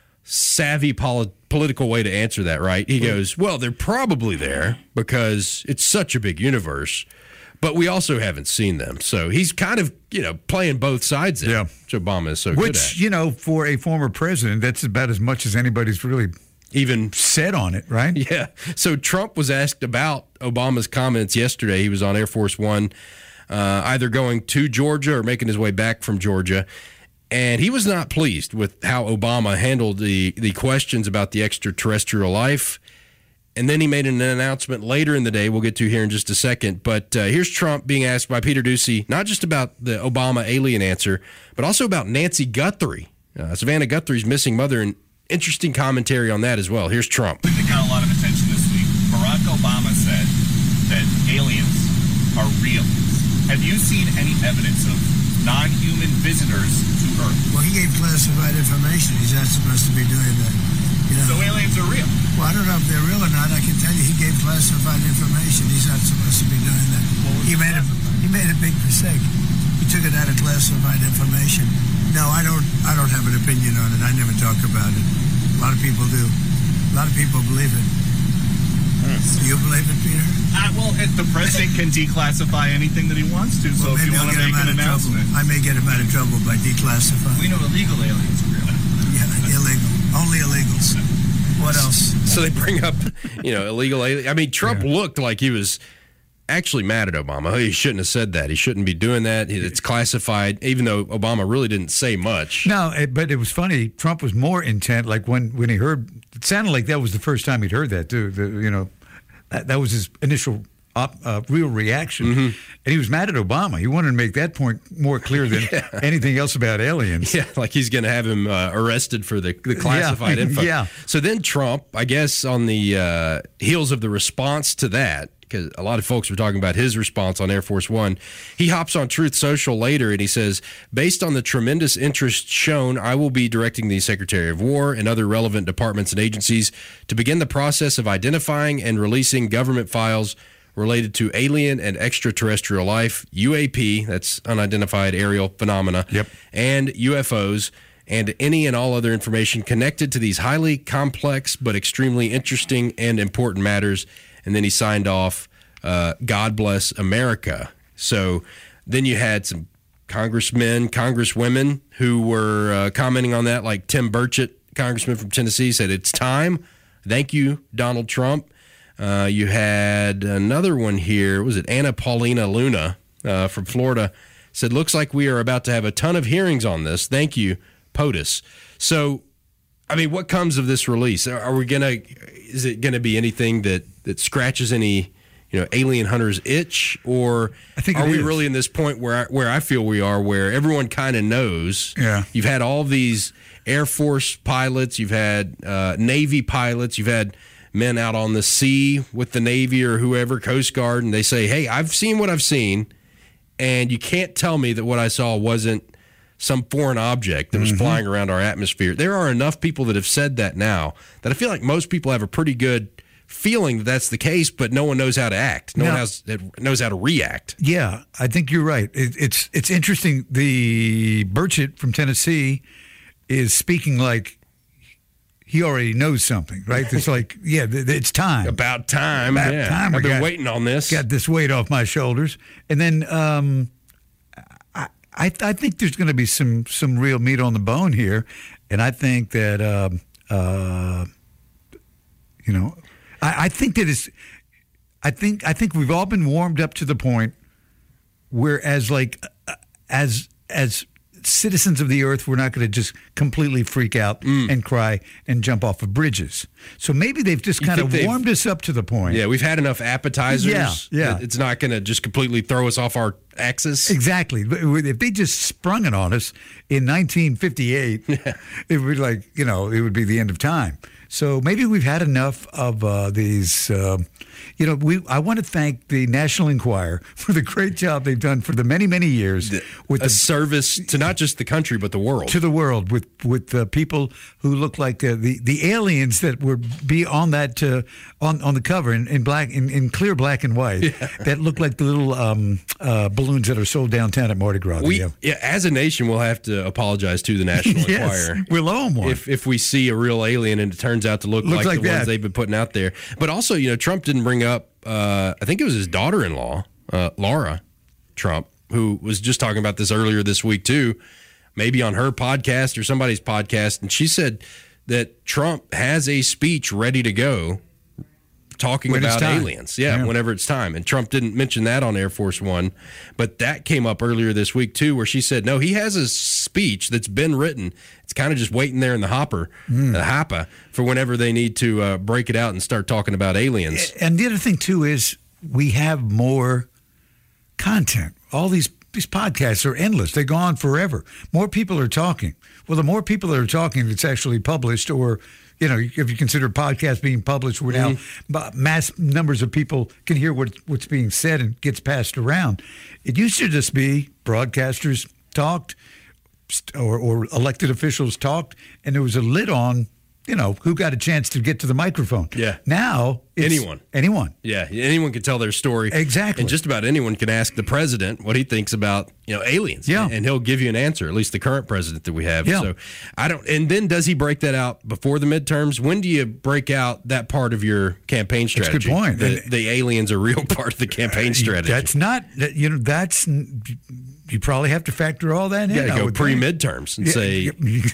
[SPEAKER 14] savvy poli- political way to answer that, right? He goes, well, they're probably there because it's such a big universe, but we also haven't seen them. So he's kind of, you know, playing both sides there,
[SPEAKER 13] yeah.
[SPEAKER 14] which Obama is so
[SPEAKER 13] which,
[SPEAKER 14] good at.
[SPEAKER 13] Which, you know, for a former president, that's about as much as anybody's really
[SPEAKER 14] even
[SPEAKER 13] said on it, right?
[SPEAKER 14] Yeah. So Trump was asked about Obama's comments yesterday. He was on Air Force One, uh, either going to Georgia or making his way back from Georgia. And he was not pleased with how Obama handled the, the questions about the extraterrestrial life. And then he made an announcement later in the day we'll get to here in just a second. But uh, here's Trump being asked by Peter Doocy, not just about the Obama alien answer, but also about Nancy Guthrie, uh, Savannah Guthrie's missing mother, and interesting commentary on that as well. Here's Trump.
[SPEAKER 17] They got a lot of attention this week. Barack Obama said that aliens are real. Have you seen any evidence of non-human visitors to Earth?
[SPEAKER 4] Well, he gave classified information. He's not supposed to be doing that. You know?
[SPEAKER 17] So aliens are real?
[SPEAKER 4] Well, I don't know if they're real or not. I can tell you he gave classified information. He's not supposed to be doing that. He made a he made a big mistake. He took it out of classified information. No, I don't I don't have an opinion on it. I never talk about it. A lot of people do. A lot of people believe it. Hmm. Do you believe it, Peter?
[SPEAKER 17] Uh, well, if the president can declassify anything that he wants to, so
[SPEAKER 4] well,
[SPEAKER 17] if you want to make an announcement.
[SPEAKER 4] Trouble. I may get him out of trouble by declassifying.
[SPEAKER 17] We know illegal aliens are real.
[SPEAKER 4] Yeah, illegal. Only illegals. What else?
[SPEAKER 14] So they bring up, you know, illegal aliens. I mean, Trump yeah. looked like he was actually mad at Obama. He shouldn't have said that. He shouldn't be doing that. It's classified, even though Obama really didn't say much.
[SPEAKER 13] No, it, but it was funny. Trump was more intent. Like when, when he heard, it sounded like that was the first time he'd heard that too. The, you know, that, that was his initial op, uh, real reaction. Mm-hmm. And he was mad at Obama. He wanted to make that point more clear than yeah. anything else about aliens.
[SPEAKER 14] Yeah, like he's going to have him uh, arrested for the, the classified
[SPEAKER 13] yeah.
[SPEAKER 14] info.
[SPEAKER 13] Yeah.
[SPEAKER 14] So then Trump, I guess, on the uh, heels of the response to that, because a lot of folks were talking about his response on Air Force One, he hops on Truth Social later and he says, based on the tremendous interest shown, I will be directing the Secretary of War and other relevant departments and agencies to begin the process of identifying and releasing government files related to alien and extraterrestrial life, U A P, that's unidentified aerial phenomena,
[SPEAKER 13] yep.
[SPEAKER 14] and U F Os, and any and all other information connected to these highly complex but extremely interesting and important matters. And then he signed off, uh, God bless America. So then you had some congressmen, congresswomen who were uh, commenting on that, like Tim Burchett, congressman from Tennessee, said, it's time. Thank you, Donald Trump. Uh, you had another one here. Was it Anna Paulina Luna uh, from Florida? Said, looks like we are about to have a ton of hearings on this. Thank you, POTUS. So, I mean, what comes of this release? Are we going to, is it going to be anything that, that scratches any, you know, alien hunters' itch? Or
[SPEAKER 13] I think
[SPEAKER 14] are we
[SPEAKER 13] is.
[SPEAKER 14] really in this point where I, where I feel we are, where everyone kind of knows?
[SPEAKER 13] Yeah.
[SPEAKER 14] You've had all these Air Force pilots. You've had uh, Navy pilots. You've had men out on the sea with the Navy or whoever, Coast Guard, and they say, hey, I've seen what I've seen, and you can't tell me that what I saw wasn't some foreign object that was mm-hmm. flying around our atmosphere. There are enough people that have said that now that I feel like most people have a pretty good feeling that that's the case, but no one knows how to act. No now, one has, knows how to react.
[SPEAKER 13] Yeah, I think you're right. It, it's it's interesting. The Burchett from Tennessee is speaking like he already knows something, right? It's like, yeah, it's time.
[SPEAKER 14] About time.
[SPEAKER 13] About
[SPEAKER 14] yeah.
[SPEAKER 13] time.
[SPEAKER 14] I've been
[SPEAKER 13] got,
[SPEAKER 14] waiting on this.
[SPEAKER 13] Got this weight off my shoulders. And then um, I, I I think there's going to be some some real meat on the bone here. And I think that, um, uh, you know, I, I think that it's, I think, I think we've all been warmed up to the point where as like, uh, as, as, citizens of the earth, we're not going to just completely freak out mm. and cry and jump off of bridges. So maybe they've just kind of warmed us up to the point.
[SPEAKER 14] Yeah, we've had enough appetizers.
[SPEAKER 13] Yeah, yeah.
[SPEAKER 14] It's not going to just completely throw us off our axis.
[SPEAKER 13] Exactly. If they just sprung it on us in nineteen fifty-eight, yeah. it would like, you know, it would be the end of time. So maybe we've had enough of uh, these. Uh, you know, we. I want to thank the National Enquirer for the great job they've done for the many, many years
[SPEAKER 14] the,
[SPEAKER 13] with
[SPEAKER 14] a
[SPEAKER 13] the
[SPEAKER 14] service to not just the country but the world.
[SPEAKER 13] To the world with with uh, people who look like uh, the the aliens that would be on that uh, on on the cover in, in black in, in clear black and white yeah. that look like the little um, uh, balloons that are sold downtown at Mardi Gras.
[SPEAKER 14] We,
[SPEAKER 13] yeah.
[SPEAKER 14] yeah, as a nation, we'll have to apologize to the National
[SPEAKER 13] yes,
[SPEAKER 14] Enquirer.
[SPEAKER 13] We'll owe them one
[SPEAKER 14] if if we see a real alien and it turns out to look like,
[SPEAKER 13] like
[SPEAKER 14] the
[SPEAKER 13] that.
[SPEAKER 14] ones they've been putting out there. But also, you know, Trump didn't bring up. Uh, I think it was his daughter-in-law, uh, Laura Trump, who was just talking about this earlier this week too, maybe on her podcast or somebody's podcast, and she said that Trump has a speech ready to go talking
[SPEAKER 13] when
[SPEAKER 14] about aliens. Yeah, yeah, whenever it's time. And Trump didn't mention that on Air Force One, but that came up earlier this week too, where she said, no, he has a speech that's been written. It's kind of just waiting there in the hopper, mm. the hopper, for whenever they need to uh, break it out and start talking about aliens.
[SPEAKER 13] And the other thing too is we have more content. All these these podcasts are endless. They go on forever. More people are talking. Well, the more people that are talking, it's actually published, or you know, if you consider podcasts being published, where now mm-hmm. mass numbers of people can hear what, what's being said and gets passed around. It used to just be broadcasters talked or, or elected officials talked, and there was a lid on, you know, who got a chance to get to the microphone.
[SPEAKER 14] Yeah.
[SPEAKER 13] Now, it's
[SPEAKER 14] anyone.
[SPEAKER 13] Anyone.
[SPEAKER 14] Yeah, anyone can tell their story.
[SPEAKER 13] Exactly.
[SPEAKER 14] And just about anyone can ask the president what he thinks about, you know, aliens.
[SPEAKER 13] Yeah.
[SPEAKER 14] And he'll give you an answer, at least the current president that we have.
[SPEAKER 13] Yeah.
[SPEAKER 14] So I don't, and then does he break that out before the midterms? When do you break out that part of your campaign strategy?
[SPEAKER 13] That's a good point.
[SPEAKER 14] The, the aliens are a real part of the campaign strategy.
[SPEAKER 13] That's not, you know, that's, you probably have to factor all that in.
[SPEAKER 14] You got to go pre-midterms and
[SPEAKER 13] yeah,
[SPEAKER 14] say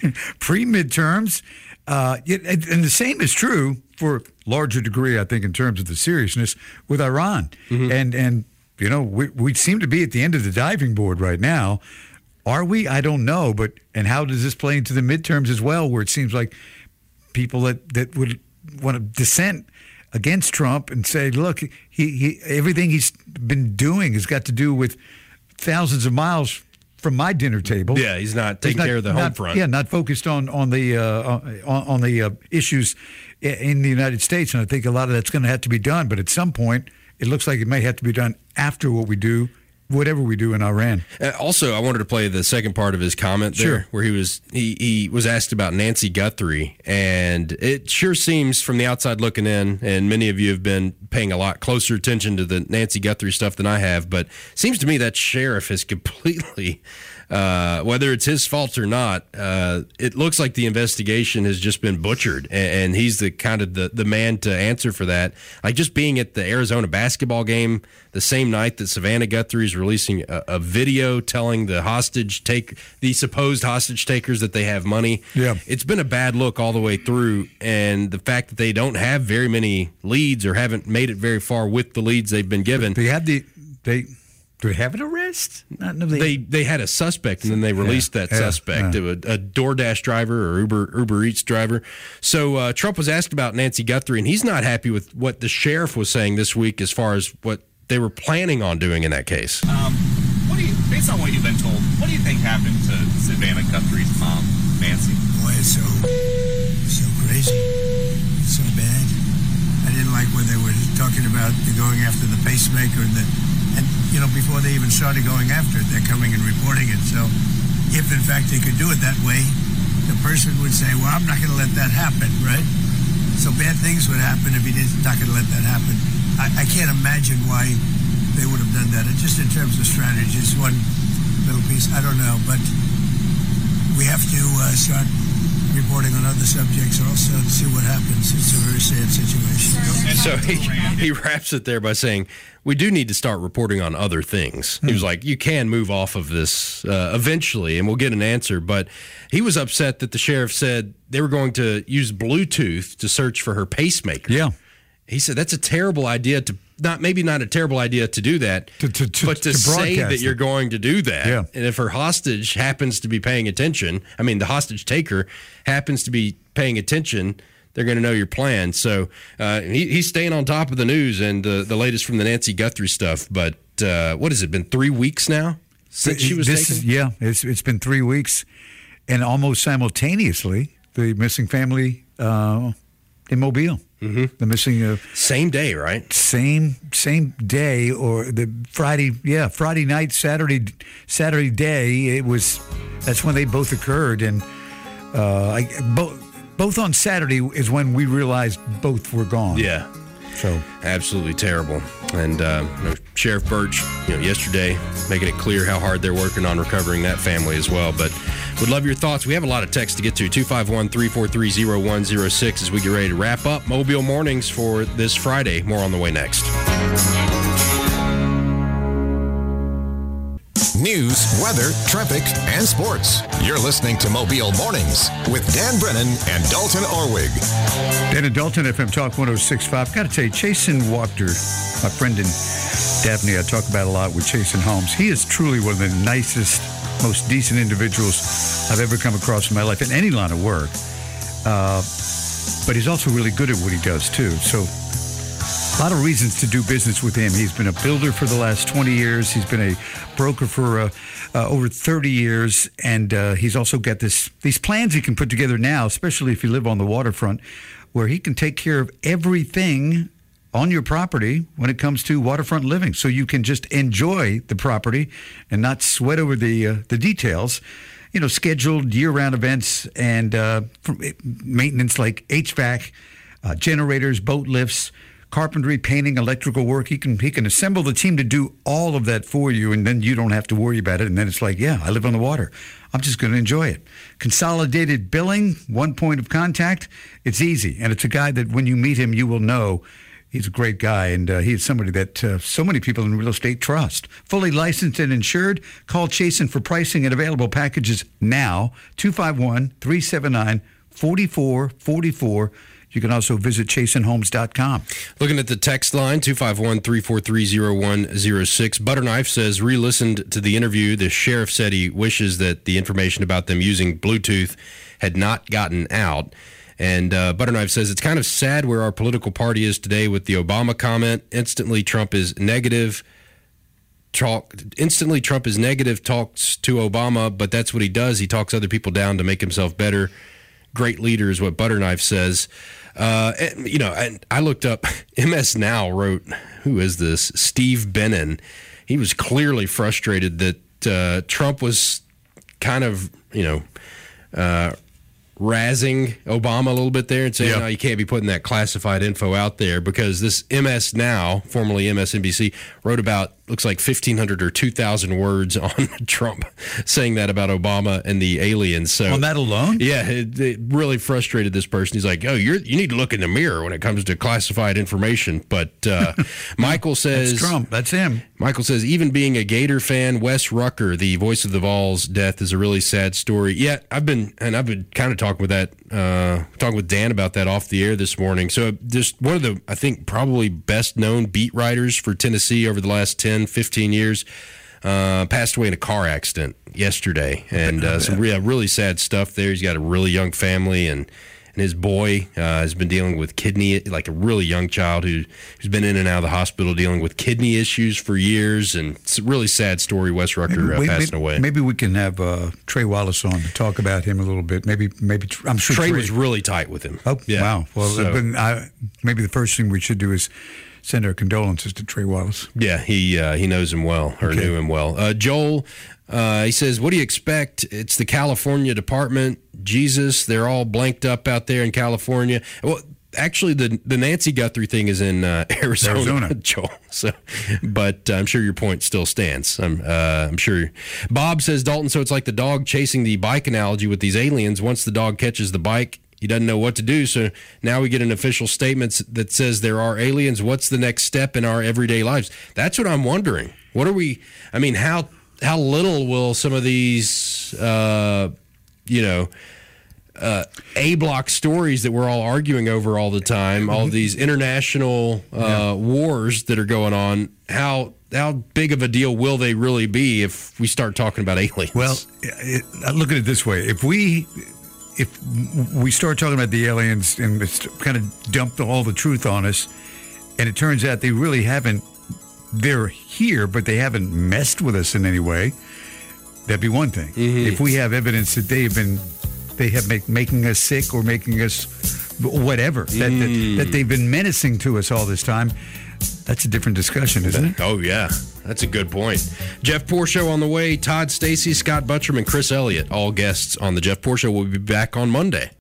[SPEAKER 13] pre-midterms. Uh, and the same is true for a larger degree, I think, in terms of the seriousness with Iran. Mm-hmm. And, and you know, we, we seem to be at the end of the diving board right now. Are we? I don't know. But and how does this play into the midterms as well, where it seems like people that, that would want to dissent against Trump and say, look, he, he everything he's been doing has got to do with thousands of miles from my dinner table.
[SPEAKER 14] Yeah, he's not taking he's not, care of the home
[SPEAKER 13] not,
[SPEAKER 14] front.
[SPEAKER 13] Yeah, not focused on on the uh, on, on the uh, issues in the United States, and I think a lot of that's going to have to be done. But at some point, it looks like it may have to be done after what we do, whatever we do in Iran.
[SPEAKER 14] Uh, also, I wanted to play the second part of his comment there,
[SPEAKER 13] sure.
[SPEAKER 14] where he was he, he was asked about Nancy Guthrie, and it sure seems from the outside looking in, and many of you have been paying a lot closer attention to the Nancy Guthrie stuff than I have, but it seems to me that sheriff has completely, uh, whether it's his fault or not, uh, it looks like the investigation has just been butchered, and, and he's the kind of the, the man to answer for that. Like just being at the Arizona basketball game the same night that Savannah Guthrie is releasing a, a video telling the hostage take the supposed hostage takers that they have money.
[SPEAKER 13] Yeah.
[SPEAKER 14] It's been a bad look all the way through, and the fact that they don't have very many leads or haven't made it very far with the leads they've been given.
[SPEAKER 13] They had the they do they have an arrest? Not, no,
[SPEAKER 14] they, they they had a suspect, and then they released yeah, that yeah, suspect, yeah. a, a DoorDash driver or Uber Uber Eats driver. So uh, Trump was asked about Nancy Guthrie, and he's not happy with what the sheriff was saying this week as far as what they were planning on doing in that case.
[SPEAKER 17] Um, what do you, based on what you've been told, what do you think happened to Savannah Guthrie's mom, Nancy?
[SPEAKER 4] Boy, it's so so crazy, it's so bad. I didn't like when they were talking about the going after the pacemaker, and the, and you know before they even started going after it, they're coming and reporting it. So, if in fact they could do it that way, the person would say, "Well, I'm not going to let that happen," right? So bad things would happen if he didn't not going to let that happen. I, I can't imagine why they would have done that. And just in terms of strategy, just one little piece, I don't know, but we have to uh, start reporting on other subjects also to see what happens. It's a very sad situation.
[SPEAKER 14] So he, he wraps it there by saying, we do need to start reporting on other things. He was like, you can move off of this uh, eventually, and we'll get an answer. But he was upset that the sheriff said they were going to use Bluetooth to search for her pacemaker.
[SPEAKER 13] Yeah.
[SPEAKER 14] He said that's a terrible idea to not maybe not a terrible idea to do that,
[SPEAKER 13] to, to, to,
[SPEAKER 14] but to,
[SPEAKER 13] to
[SPEAKER 14] say that
[SPEAKER 13] it.
[SPEAKER 14] you're going to do that.
[SPEAKER 13] Yeah.
[SPEAKER 14] And if her hostage happens to be paying attention, I mean, the hostage taker happens to be paying attention, they're going to know your plan. So uh, he, he's staying on top of the news and uh, the latest from the Nancy Guthrie stuff. But uh, what has it been, three weeks now since she was
[SPEAKER 13] this
[SPEAKER 14] taken?
[SPEAKER 13] Is, yeah, it's, it's been three weeks. And almost simultaneously, the missing family uh, in Mobile.
[SPEAKER 14] Mm-hmm.
[SPEAKER 13] The missing uh,
[SPEAKER 14] same day, right?
[SPEAKER 13] Same same day, or the Friday, yeah, Friday night, Saturday, Saturday day. It was that's when they both occurred, and uh, I, both both on Saturday is when we realized both were gone.
[SPEAKER 14] Yeah,
[SPEAKER 13] so
[SPEAKER 14] absolutely terrible. And uh, you know, Sheriff Birch, you know, yesterday making it clear how hard they're working on recovering that family as well. But would love your thoughts. We have a lot of text to get to. two five one, three four three, zero one zero six as we get ready to wrap up Mobile Mornings for this Friday. More on the way next.
[SPEAKER 9] News, weather, traffic, and sports. You're listening to Mobile Mornings with Dan Brennan and Dalton Orwig.
[SPEAKER 13] Dan and Dalton, F M Talk one oh six point five. Got to tell you, Chasen Wachter, my friend in Daphne, I talk about a lot with Chasen Holmes. He is truly one of the nicest, most decent individuals I've ever come across in my life in any line of work. Uh, but he's also really good at what he does, too. So a lot of reasons to do business with him. He's been a builder for the last twenty years. He's been a broker for uh, uh, over thirty years. And uh, he's also got this these plans he can put together now, especially if you live on the waterfront, where he can take care of everything on your property when it comes to waterfront living. So you can just enjoy the property and not sweat over the uh, the details. You know, scheduled year-round events and uh, maintenance like H V A C, uh, generators, boat lifts, carpentry, painting, electrical work. He can he can assemble the team to do all of that for you, and then you don't have to worry about it. And then it's like, yeah, I live on the water. I'm just going to enjoy it. Consolidated billing, one point of contact. It's easy, and it's a guy that when you meet him, you will know He's a great guy, and uh, he's somebody that uh, so many people in real estate trust. Fully licensed and insured. Call Chasen for pricing and available packages now. two five one, three seven nine, four four four four. You can also visit chasen homes dot com.
[SPEAKER 14] Looking at the text line, two five one, three four three, zero one zero six. Butterknife says, re-listened to the interview. The sheriff said he wishes that the information about them using Bluetooth had not gotten out. And uh, Butterknife says, it's kind of sad where our political party is today with the Obama comment. Instantly, Trump is negative. Talk, instantly, Trump is negative, talks to Obama, but that's what he does. He talks other people down to make himself better. Great leader is what Butterknife says. Uh, and, you know, and I looked up, M S Now wrote, who is this? Steve Bannon. He was clearly frustrated that uh, Trump was kind of, you know, uh, razzing Obama a little bit there and saying,
[SPEAKER 13] yep.
[SPEAKER 14] no, you can't be putting that classified info out there, because this M S Now, formerly M S N B C, wrote about, looks like fifteen hundred or two thousand words on Trump saying that about Obama and the aliens. So
[SPEAKER 13] on that alone?
[SPEAKER 14] Yeah, it, it really frustrated this person. He's like, oh, you're, you need to look in the mirror when it comes to classified information. But uh, Michael says...
[SPEAKER 13] That's Trump. That's him.
[SPEAKER 14] Michael says, even being a Gator fan, Wes Rucker, the voice of the Vols' death is a really sad story. Yeah, I've been, and I've been kind of talking with that, uh, talking with Dan about that off the air this morning. So just one of the, I think, probably best known beat writers for Tennessee over the last ten, fifteen years, uh, passed away in a car accident yesterday. And uh, some re- really sad stuff there. He's got a really young family, and And his boy uh, has been dealing with kidney, like a really young child who, who's been in and out of the hospital dealing with kidney issues for years. And it's a really sad story, Wes Rucker uh,
[SPEAKER 13] maybe,
[SPEAKER 14] passing
[SPEAKER 13] maybe,
[SPEAKER 14] away.
[SPEAKER 13] Maybe we can have uh, Trey Wallace on to talk about him a little bit. Maybe, maybe I'm sure
[SPEAKER 14] Trey,
[SPEAKER 13] Trey
[SPEAKER 14] was really tight with him.
[SPEAKER 13] Oh,
[SPEAKER 14] yeah.
[SPEAKER 13] Wow. Well,
[SPEAKER 14] So-
[SPEAKER 13] then I, maybe the first thing we should do is send our condolences to Trey Wallace.
[SPEAKER 14] Yeah, he uh, he knows him well, or
[SPEAKER 13] Okay.
[SPEAKER 14] knew him well. Uh, Joel, uh, he says, what do you expect? It's the California Department. Jesus, they're all blanked up out there in California. Well, actually, the the Nancy Guthrie thing is in uh, Arizona,
[SPEAKER 13] Arizona.
[SPEAKER 14] Joel. So, but uh, I'm sure your point still stands. I'm uh, I'm sure. Bob says, Dalton, so it's like the dog chasing the bike analogy with these aliens. Once the dog catches the bike, he doesn't know what to do. So now we get an official statement that says there are aliens. What's the next step in our everyday lives? That's what I'm wondering. What are we, I mean, how how little will some of these, uh, you know, uh, A-block stories that we're all arguing over all the time, all these international uh, yeah. wars that are going on, how how big of a deal will they really be if we start talking about aliens?
[SPEAKER 13] Well, it, look at it this way. If we... If we start talking about the aliens and it's kind of dump all the truth on us, and it turns out they really haven't, they're here, but they haven't messed with us in any way, that'd be one thing. Mm-hmm. If we have evidence that they've been, they have make, making us sick or making us whatever, mm. that, that, that they've been menacing to us all this time, that's a different discussion, isn't it?
[SPEAKER 14] Oh, yeah. That's a good point. Jeff Poor Show on the way. Todd Stacy, Scott Butcherman, Chris Elliott, all guests on the Jeff Poor Show. We'll be back on Monday.